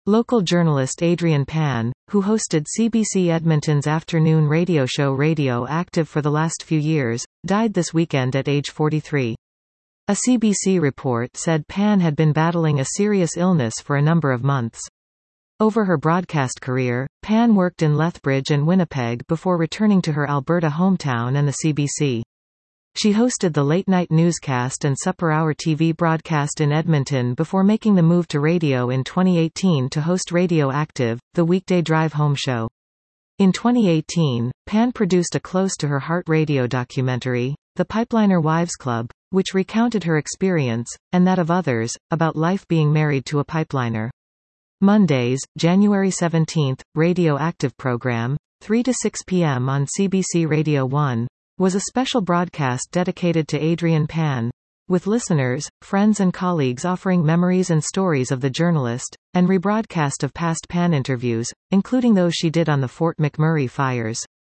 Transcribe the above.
Local journalist Adrian Pan, who hosted CBC Edmonton's afternoon radio show Radio Active for the last few years, died this weekend at age 43. A CBC report said Pan had been battling a serious illness for a number of months. Over her broadcast career, Pan worked in Lethbridge and Winnipeg before returning to her Alberta hometown and the CBC. She hosted the late-night newscast and supper-hour TV broadcast in Edmonton before making the move to radio in 2018 to host Radio Active, the weekday drive-home show. In 2018, Pan produced a close-to-her-heart radio documentary, The Pipeliner Wives Club, which recounted her experience, and that of others, about life being married to a pipeliner. Mondays, January 17, Radio Active program, 3 to 6 p.m. on CBC Radio 1, was a special broadcast dedicated to Adrian Pan, with listeners, friends and colleagues offering memories and stories of the journalist, and rebroadcast of past Pan interviews, including those she did on the Fort McMurray fires.